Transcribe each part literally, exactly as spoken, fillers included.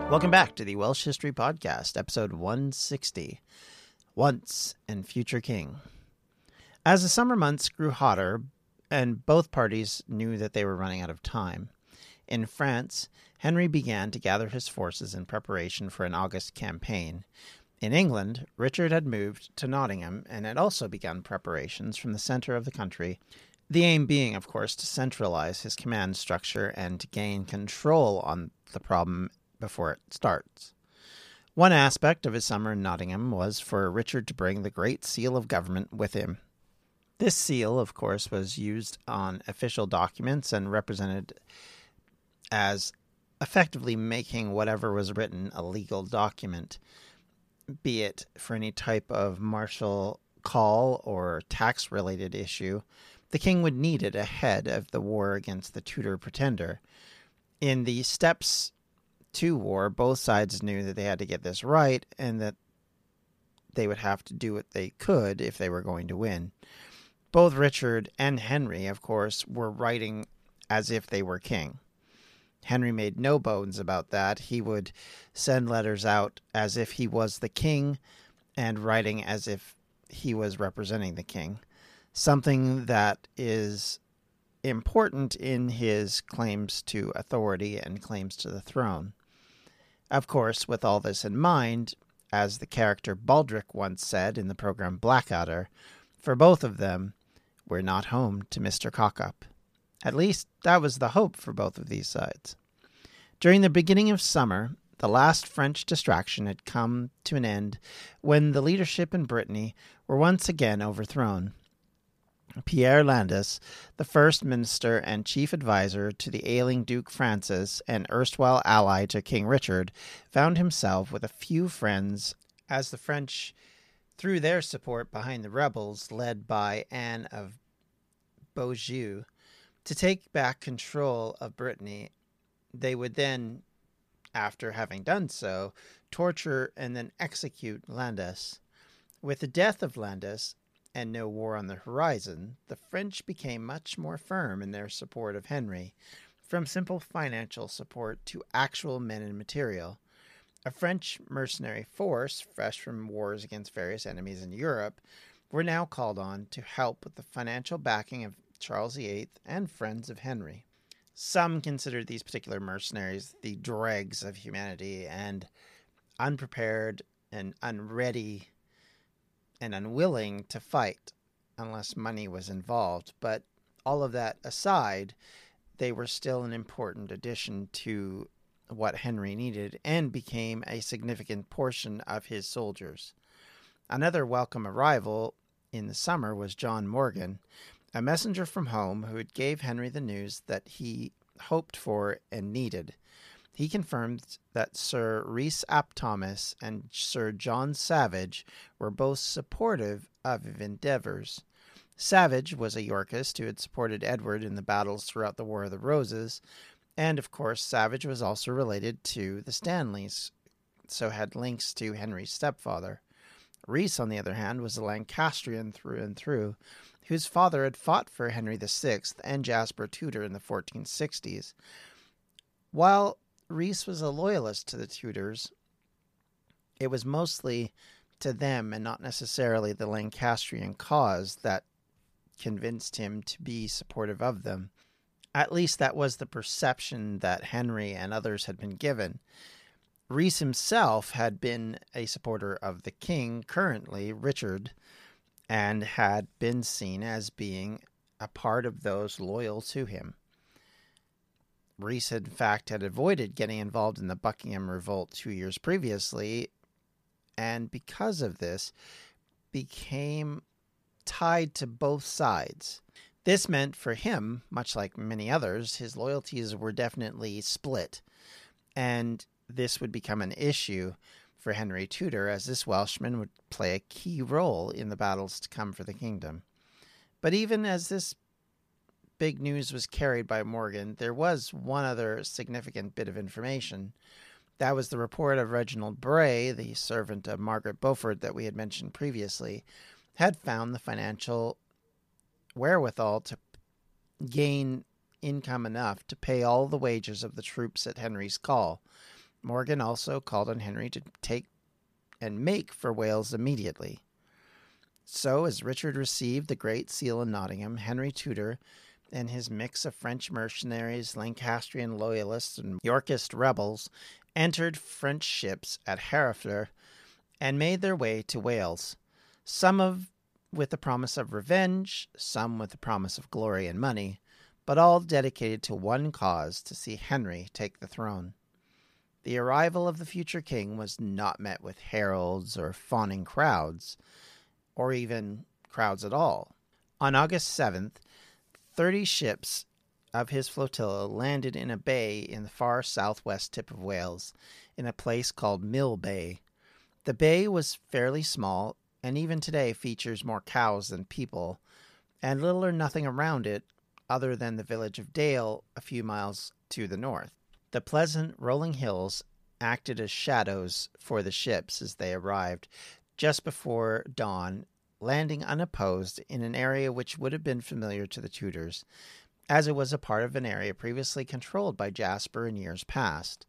Welcome back to the Welsh History Podcast, episode one sixty, Once and Future King. As the summer months grew hotter, and both parties knew that they were running out of time, in France, Henry began to gather his forces in preparation for an August campaign. In England, Richard had moved to Nottingham and had also begun preparations from the center of the country, the aim being, of course, to centralize his command structure and to gain control on the problem before it starts. One aspect of his summer in Nottingham was for Richard to bring the Great Seal of Government with him. This seal, of course, was used on official documents and represented as effectively making whatever was written a legal document, be it for any type of martial call or tax-related issue. The king would need it ahead of the war against the Tudor pretender. In the steps to war, both sides knew that they had to get this right and that they would have to do what they could if they were going to win. Both Richard and Henry, of course, were writing as if they were king. Henry made no bones about that. He would send letters out as if he was the king and writing as if he was representing the king, something that is important in his claims to authority and claims to the throne. Of course, with all this in mind, as the character Baldric once said in the program Blackadder, for both of them, we're not home to Mister Cockup. At least, that was the hope for both of these sides. During the beginning of summer, the last French distraction had come to an end when the leadership in Brittany were once again overthrown. Pierre Landais, the first minister and chief advisor to the ailing Duke Francis and erstwhile ally to King Richard, found himself with a few friends as the French threw their support behind the rebels led by Anne of Beaujeu to take back control of Brittany. They would then, after having done so, torture and then execute Landais. With the death of Landais, and no war on the horizon, the French became much more firm in their support of Henry, from simple financial support to actual men and material. A French mercenary force, fresh from wars against various enemies in Europe, were now called on to help with the financial backing of Charles the Eighth and friends of Henry. Some considered these particular mercenaries the dregs of humanity and unprepared and unready and unwilling to fight unless money was involved. But all of that aside, they were still an important addition to what Henry needed and became a significant portion of his soldiers. Another welcome arrival in the summer was John Morgan, a messenger from home who gave Henry the news that he hoped for and needed. He confirmed that Sir Rhys ap Thomas and Sir John Savage were both supportive of his endeavors. Savage was a Yorkist who had supported Edward in the battles throughout the War of the Roses, and of course Savage was also related to the Stanleys, so had links to Henry's stepfather. Rhys, on the other hand, was a Lancastrian through and through, whose father had fought for Henry the Sixth and Jasper Tudor in the fourteen sixties. While Rhys was a loyalist to the Tudors, it was mostly to them and not necessarily the Lancastrian cause that convinced him to be supportive of them. At least that was the perception that Henry and others had been given. Rhys himself had been a supporter of the king, currently Richard, and had been seen as being a part of those loyal to him. Rhys, in fact, had avoided getting involved in the Buckingham Revolt two years previously, and because of this, became tied to both sides. This meant for him, much like many others, his loyalties were definitely split, and this would become an issue for Henry Tudor, as this Welshman would play a key role in the battles to come for the kingdom. But even as this big news was carried by Morgan, there was one other significant bit of information. That was the report of Reginald Bray, the servant of Margaret Beaufort that we had mentioned previously, had found the financial wherewithal to gain income enough to pay all the wages of the troops at Henry's call. Morgan also called on Henry to take and make for Wales immediately. So, as Richard received the Great Seal in Nottingham, Henry Tudor and his mix of French mercenaries, Lancastrian loyalists, and Yorkist rebels entered French ships at Harefleur and made their way to Wales, some of with the promise of revenge, some with the promise of glory and money, but all dedicated to one cause, to see Henry take the throne. The arrival of the future king was not met with heralds or fawning crowds, or even crowds at all. On August seventh, thirty ships of his flotilla landed in a bay in the far southwest tip of Wales, in a place called Mill Bay. The bay was fairly small, and even today features more cows than people, and little or nothing around it other than the village of Dale a few miles to the north. The pleasant rolling hills acted as shadows for the ships as they arrived just before dawn, landing unopposed in an area which would have been familiar to the Tudors, as it was a part of an area previously controlled by Jasper in years past.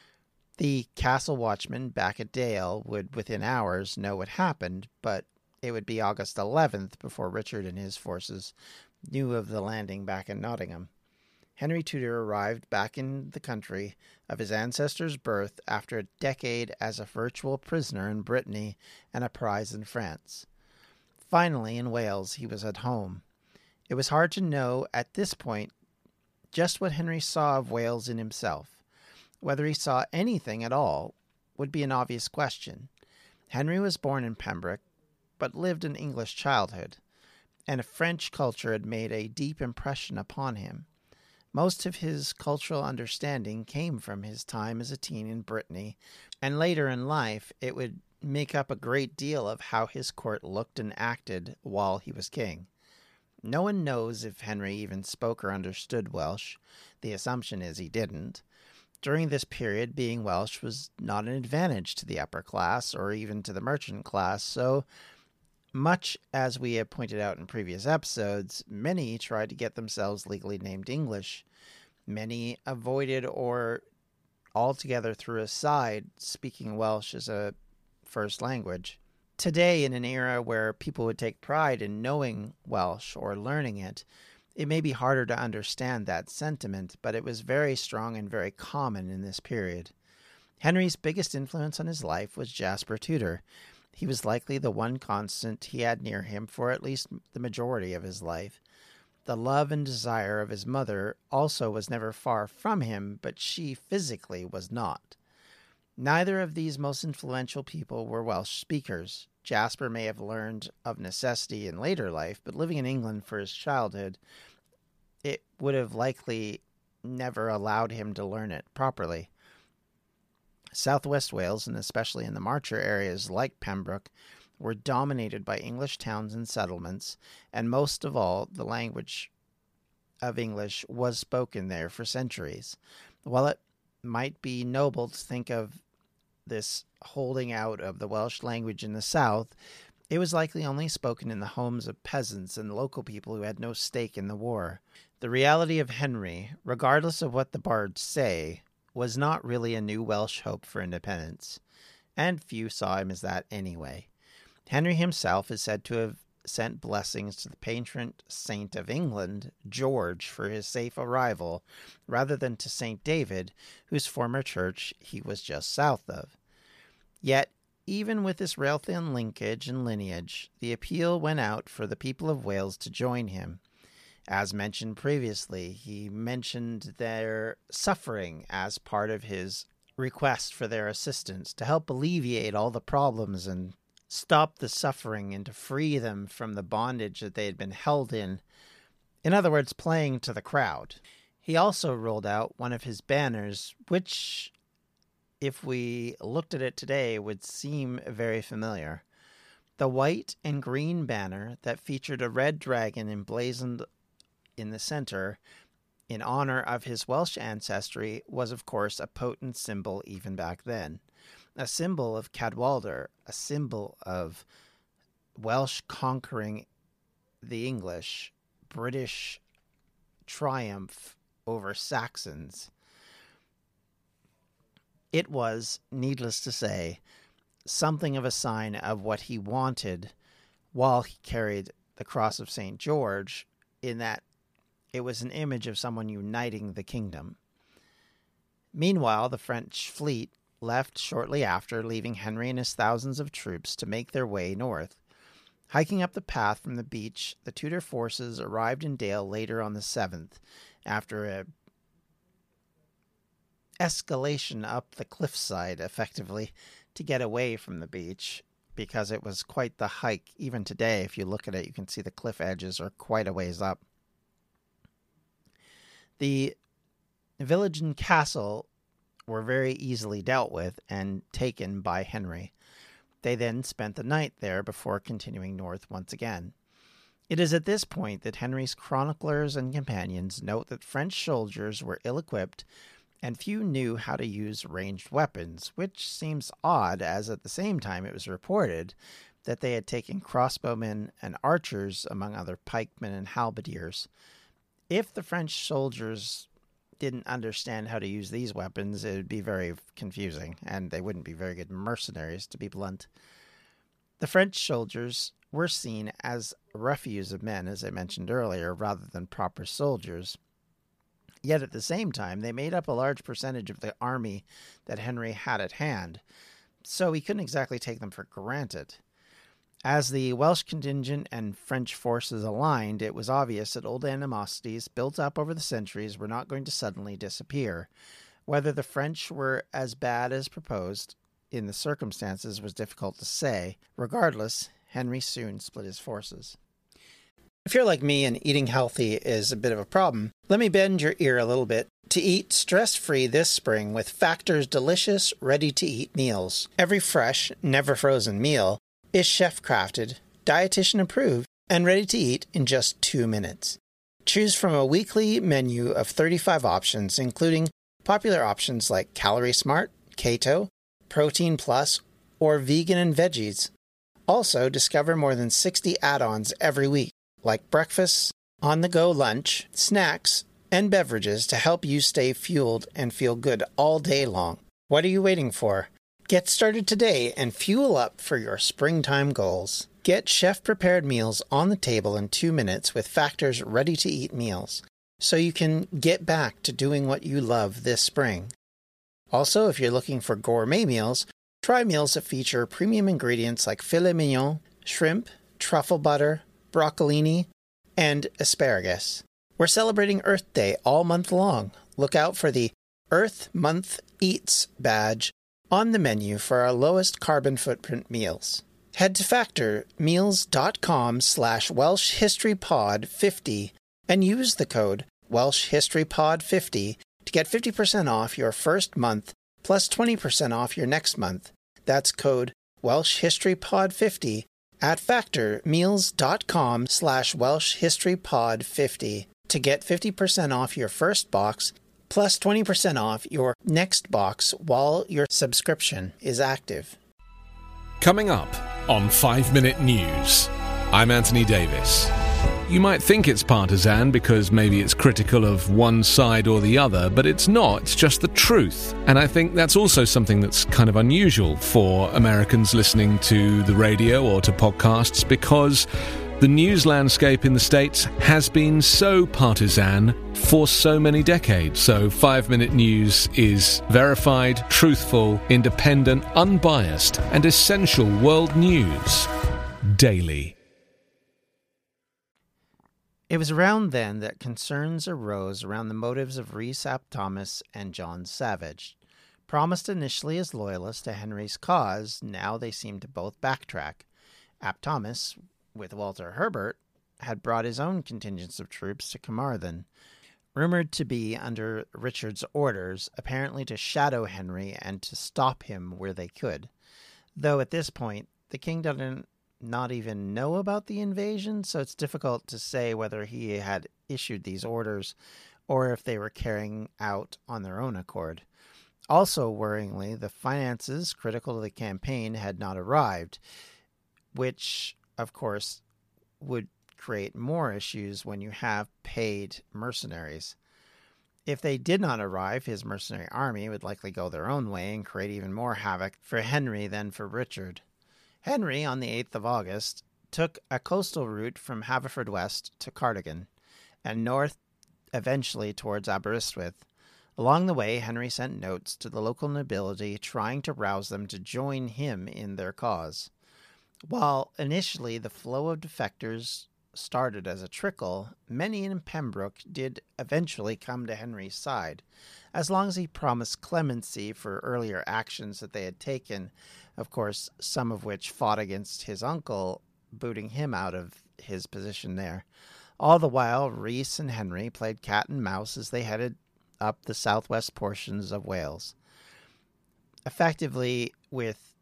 The castle watchman back at Dale would, within hours, know what happened, but it would be August eleventh before Richard and his forces knew of the landing back in Nottingham. Henry Tudor arrived back in the country of his ancestors' birth after a decade as a virtual prisoner in Brittany and a prize in France. Finally, in Wales, he was at home. It was hard to know at this point just what Henry saw of Wales in himself. Whether he saw anything at all would be an obvious question. Henry was born in Pembroke, but lived an English childhood, and a French culture had made a deep impression upon him. Most of his cultural understanding came from his time as a teen in Brittany, and later in life it would make up a great deal of how his court looked and acted while he was king. No one knows if Henry even spoke or understood Welsh. The assumption is he didn't. During this period, being Welsh was not an advantage to the upper class or even to the merchant class, so much as we have pointed out in previous episodes, many tried to get themselves legally named English. Many avoided or altogether threw aside speaking Welsh as a first language. Today, in an era where people would take pride in knowing Welsh or learning it, it may be harder to understand that sentiment, but it was very strong and very common in this period. Henry's biggest influence on his life was Jasper Tudor. He was likely the one constant he had near him for at least the majority of his life. The love and desire of his mother also was never far from him, but she physically was not. Neither of these most influential people were Welsh speakers. Jasper may have learned of necessity in later life, but living in England for his childhood, it would have likely never allowed him to learn it properly. Southwest Wales, and especially in the Marcher areas like Pembroke, were dominated by English towns and settlements, and most of all, the language of English was spoken there for centuries. While it might be noble to think of this holding out of the Welsh language in the south, it was likely only spoken in the homes of peasants and local people who had no stake in the war. The reality of Henry, regardless of what the bards say, was not really a new Welsh hope for independence, and few saw him as that anyway. Henry himself is said to have sent blessings to the patron saint of England, George, for his safe arrival, rather than to Saint David, whose former church he was just south of. Yet, even with this rail-thin linkage and lineage, the appeal went out for the people of Wales to join him. As mentioned previously, he mentioned their suffering as part of his request for their assistance to help alleviate all the problems and stop the suffering and to free them from the bondage that they had been held in. In other words, playing to the crowd. He also rolled out one of his banners, which, if we looked at it today, would seem very familiar. The white and green banner that featured a red dragon emblazoned in the center in honor of his Welsh ancestry was, of course, a potent symbol even back then. A symbol of Cadwalder, a symbol of Welsh conquering the English, British triumph over Saxons. It was, needless to say, something of a sign of what he wanted while he carried the cross of Saint George, in that it was an image of someone uniting the kingdom. Meanwhile, the French fleet left shortly after, leaving Henry and his thousands of troops to make their way north. Hiking up the path from the beach, the Tudor forces arrived in Dale later on the seventh, after a escalation up the cliffside, effectively, to get away from the beach, because it was quite the hike. Even today, if you look at it, you can see the cliff edges are quite a ways up. The village and castle were very easily dealt with and taken by Henry. They then spent the night there before continuing north once again. It is at this point that Henry's chroniclers and companions note that French soldiers were ill-equipped and few knew how to use ranged weapons, which seems odd, as at the same time it was reported that they had taken crossbowmen and archers, among other pikemen and halberdiers. If the French soldiers didn't understand how to use these weapons, it would be very confusing, and they wouldn't be very good mercenaries, to be blunt. The French soldiers were seen as refuse of men, as I mentioned earlier, rather than proper soldiers. Yet at the same time, they made up a large percentage of the army that Henry had at hand, so he couldn't exactly take them for granted. As the Welsh contingent and French forces aligned, it was obvious that old animosities built up over the centuries were not going to suddenly disappear. Whether the French were as bad as proposed in the circumstances was difficult to say. Regardless, Henry soon split his forces. If you're like me and eating healthy is a bit of a problem, let me bend your ear a little bit to eat stress-free this spring with Factor's delicious, ready-to-eat meals. Every fresh, never-frozen meal is chef-crafted, dietitian-approved, and ready to eat in just two minutes. Choose from a weekly menu of thirty-five options, including popular options like Calorie Smart, Keto, Protein Plus, or Vegan and Veggies. Also, discover more than sixty add-ons every week, like breakfast, on-the-go lunch, snacks, and beverages to help you stay fueled and feel good all day long. What are you waiting for? Get started today and fuel up for your springtime goals. Get chef-prepared meals on the table in two minutes with Factor's ready-to-eat meals, so you can get back to doing what you love this spring. Also, if you're looking for gourmet meals, try meals that feature premium ingredients like filet mignon, shrimp, truffle butter, broccolini, and asparagus. We're celebrating Earth Day all month long. Look out for the Earth Month Eats badge on the menu for our lowest carbon footprint meals. Head to factormeals.com slash Welsh History Pod fifty and use the code Welsh History Pod fifty to get fifty percent off your first month plus twenty percent off your next month. That's code Welsh History Pod fifty at factormeals.com slash Welsh History Pod fifty to get fifty percent off your first box plus twenty percent off your next box while your subscription is active. Coming up on five minute News, I'm Anthony Davis. You might think it's partisan because maybe it's critical of one side or the other, but it's not. It's just the truth. And I think that's also something that's kind of unusual for Americans listening to the radio or to podcasts, because the news landscape in the States has been so partisan for so many decades. So five minute News is verified, truthful, independent, unbiased, and essential world news daily. It was around then that concerns arose around the motives of Rhys ap Thomas and John Savage. Promised initially as loyalists to Henry's cause, now they seemed to both backtrack. Ap Thomas, with Walter Herbert, had brought his own contingents of troops to Carmarthen, rumored to be under Richard's orders, apparently to shadow Henry and to stop him where they could. Though at this point, the king doesn't not even know about the invasion, so it's difficult to say whether he had issued these orders or if they were carrying out on their own accord. Also, worryingly, the finances critical to the campaign had not arrived, which, of course, would create more issues when you have paid mercenaries. If they did not arrive, his mercenary army would likely go their own way and create even more havoc for Henry than for Richard. Henry, on the eighth of August, took a coastal route from Haverfordwest to Cardigan, and north eventually towards Aberystwyth. Along the way, Henry sent notes to the local nobility trying to rouse them to join him in their cause. While initially the flow of defectors started as a trickle, many in Pembroke did eventually come to Henry's side, as long as he promised clemency for earlier actions that they had taken, of course, some of which fought against his uncle, booting him out of his position there. All the while, Rhys and Henry played cat and mouse as they headed up the southwest portions of Wales, effectively with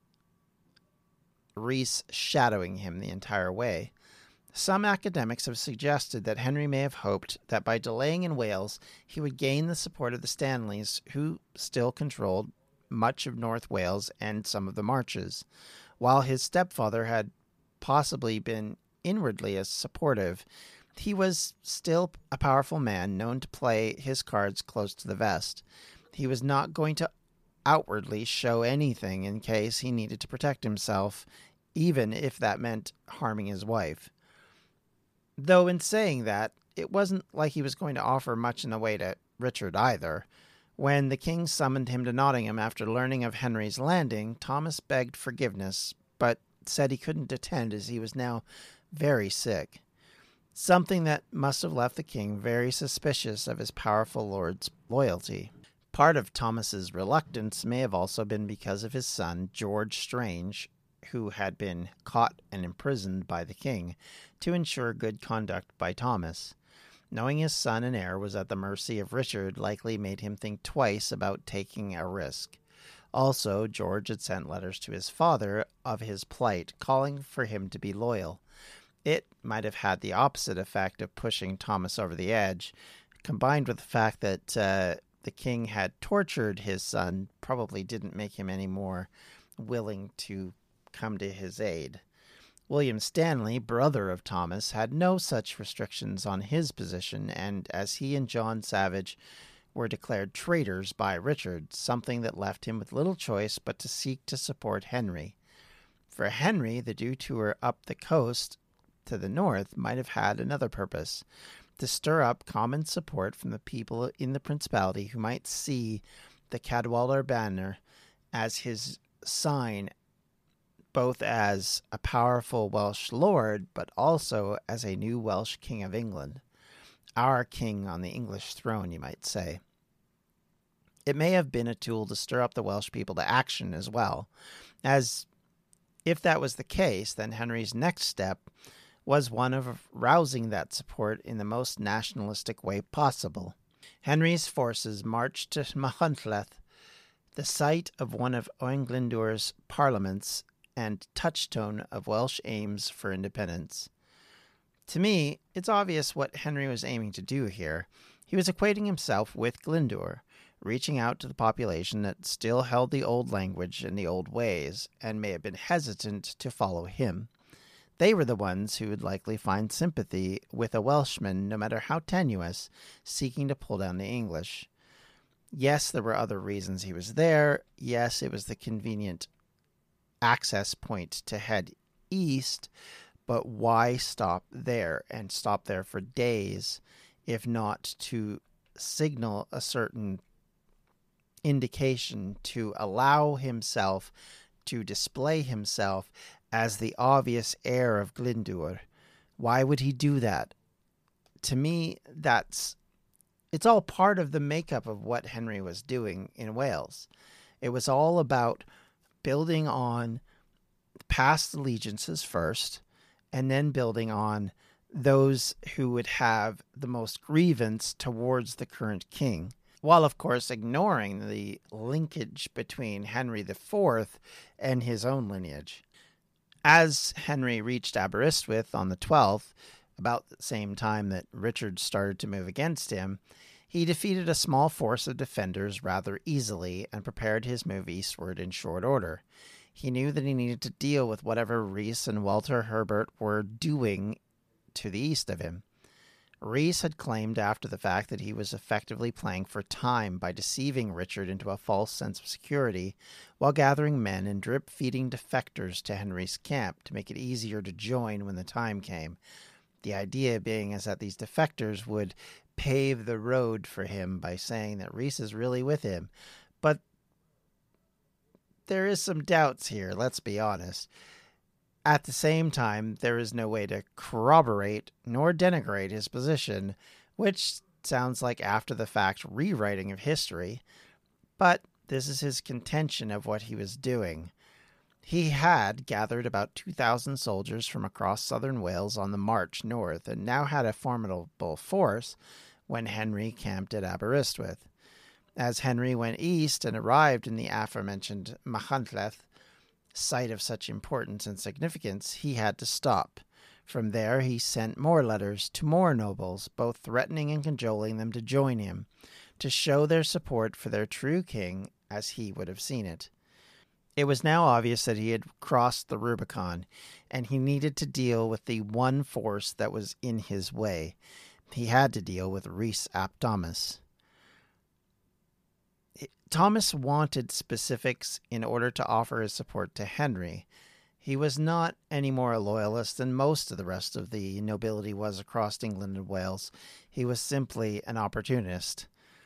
Rhys shadowing him the entire way. Some academics have suggested that Henry may have hoped that by delaying in Wales, he would gain the support of the Stanleys, who still controlled much of North Wales and some of the marches, while his stepfather had possibly been inwardly as supportive. He was still a powerful man, known to play his cards close to the vest. He was not going to outwardly show anything in case he needed to protect himself, even if that meant harming his wife. Though in saying that, it wasn't like he was going to offer much in the way to Richard either. When the king summoned him to Nottingham after learning of Henry's landing, Thomas begged forgiveness, but said he couldn't attend as he was now very sick. Something that must have left the king very suspicious of his powerful lord's loyalty. Part of Thomas's reluctance may have also been because of his son, George Strange, who had been caught and imprisoned by the king to ensure good conduct by Thomas. Knowing his son and heir was at the mercy of Richard likely made him think twice about taking a risk. Also, George had sent letters to his father of his plight, calling for him to be loyal. It might have had the opposite effect of pushing Thomas over the edge, combined with the fact that uh, the king had tortured his son probably didn't make him any more willing to come to his aid. William Stanley, brother of Thomas, had no such restrictions on his position, and as he and John Savage were declared traitors by Richard, something that left him with little choice but to seek to support Henry. For Henry, the detour up the coast to the north might have had another purpose, to stir up common support from the people in the principality who might see the Cadwallader banner as his sign, both as a powerful Welsh lord, but also as a new Welsh king of England. Our king on the English throne, you might say. It may have been a tool to stir up the Welsh people to action as well, as if that was the case, then Henry's next step was one of rousing that support in the most nationalistic way possible. Henry's forces marched to Machynlleth, the site of one of Owain Glyndwr's parliaments and touchstone of Welsh aims for independence. To me, it's obvious what Henry was aiming to do here. He was equating himself with Glyndwr, reaching out to the population that still held the old language and the old ways, and may have been hesitant to follow him. They were the ones who would likely find sympathy with a Welshman, no matter how tenuous, seeking to pull down the English. Yes, there were other reasons he was there. Yes, it was the convenient access point to head east, but why stop there and stop there for days, if not to signal a certain indication to allow himself to display himself as the obvious heir of Glyndwr? Why would he do that? To me, that's it's all part of the makeup of what Henry was doing in Wales. It was all about building on past allegiances first, and then building on those who would have the most grievance towards the current king, while of course ignoring the linkage between Henry the Fourth and his own lineage. As Henry reached Aberystwyth on the twelfth, about the same time that Richard started to move against him, he defeated a small force of defenders rather easily and prepared his move eastward in short order. He knew that he needed to deal with whatever Rhys and Walter Herbert were doing to the east of him. Rhys had claimed after the fact that he was effectively playing for time by deceiving Richard into a false sense of security while gathering men and drip-feeding defectors to Henry's camp to make it easier to join when the time came. The idea being is that these defectors would pave the road for him by saying that Rhys is really with him. But there is some doubts here, let's be honest. At the same time, there is no way to corroborate nor denigrate his position, which sounds like after-the-fact rewriting of history. But this is his contention of what he was doing. He had gathered about two thousand soldiers from across southern Wales on the march north and now had a formidable force when Henry camped at Aberystwyth. As Henry went east and arrived in the aforementioned Machynlleth, site of such importance and significance, he had to stop. From there he sent more letters to more nobles, both threatening and cajoling them to join him, to show their support for their true king as he would have seen it. It was now obvious that he had crossed the Rubicon, and he needed to deal with the one force that was in his way. He had to deal with Rhys ap Thomas. Thomas wanted specifics in order to offer his support to Henry. He was not any more a loyalist than most of the rest of the nobility was across England and Wales. He was simply an opportunist.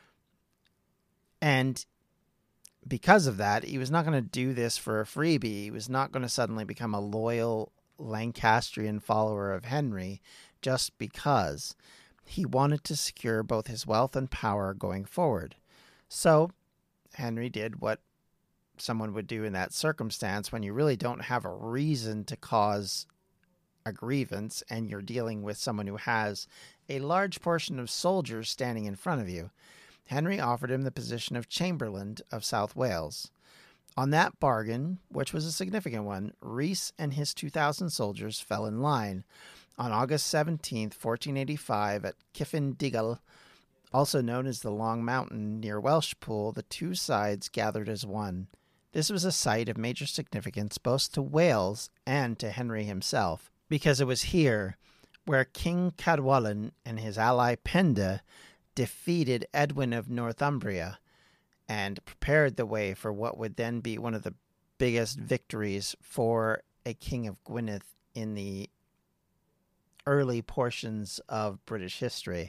And because of that, he was not going to do this for a freebie. He was not going to suddenly become a loyal Lancastrian follower of Henry just because. He wanted to secure both his wealth and power going forward. So Henry did what someone would do in that circumstance when you really don't have a reason to cause a grievance and you're dealing with someone who has a large portion of soldiers standing in front of you. Henry offered him the position of Chamberlain of South Wales. On that bargain, which was a significant one, Rhys and his two thousand soldiers fell in line. On August seventeenth, fourteen eighty-five, at Cyffin Digel, also known as the Long Mountain near Welshpool, the two sides gathered as one. This was a site of major significance both to Wales and to Henry himself, because it was here where King Cadwallon and his ally Penda defeated Edwin of Northumbria and prepared the way for what would then be one of the biggest victories for a King of Gwynedd in the early portions of British history.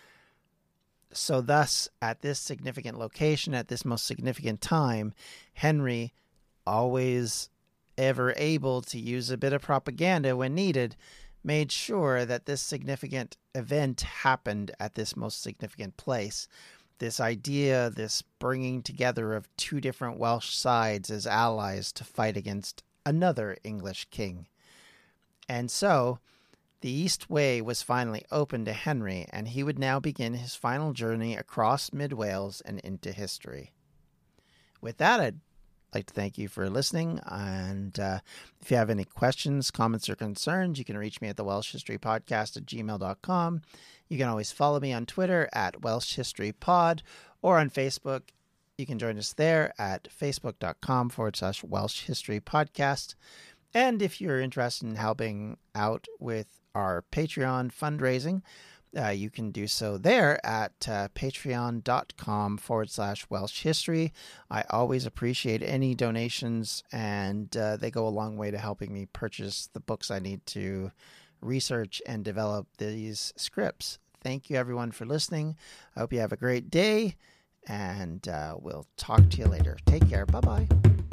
So thus, at this significant location, at this most significant time, Henry, always ever able to use a bit of propaganda when needed, made sure that this significant event happened at this most significant place. This idea, this bringing together of two different Welsh sides as allies to fight against another English king. And so, the East Way was finally open to Henry, and he would now begin his final journey across mid-Wales and into history. With that, I'd like to thank you for listening, and uh, if you have any questions, comments, or concerns, you can reach me at the Welsh History Podcast at gmail dot com. You can always follow me on Twitter at Welsh History Pod, or on Facebook. You can join us there at facebook.com forward slash Welsh History Podcast. And if you're interested in helping out with our Patreon fundraising, uh, you can do so there at uh, patreon.com forward slash Welsh History. I always appreciate any donations, and uh, they go a long way to helping me purchase the books I need to research and develop these scripts. Thank you, everyone, for listening. I hope you have a great day, and uh, we'll talk to you later. Take care. Bye-bye.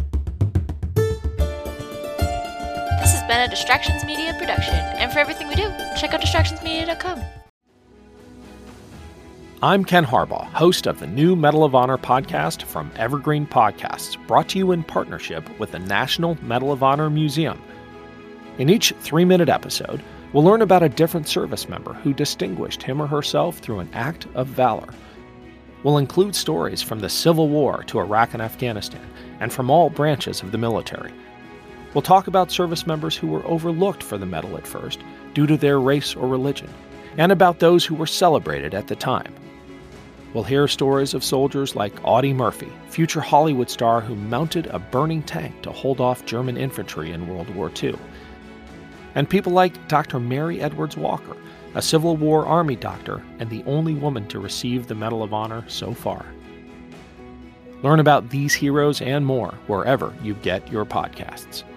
This has been a Distractions Media production, and for everything we do, check out distractions media dot com. I'm Ken Harbaugh, host of the new Medal of Honor podcast from Evergreen Podcasts, brought to you in partnership with the National Medal of Honor Museum. In each three-minute episode, we'll learn about a different service member who distinguished him or herself through an act of valor. We'll include stories from the Civil War to Iraq and Afghanistan, and from all branches of the military. We'll talk about service members who were overlooked for the medal at first due to their race or religion, and about those who were celebrated at the time. We'll hear stories of soldiers like Audie Murphy, future Hollywood star who mounted a burning tank to hold off German infantry in World War Two. and people like Doctor Mary Edwards Walker, a Civil War Army doctor and the only woman to receive the Medal of Honor so far. Learn about these heroes and more wherever you get your podcasts.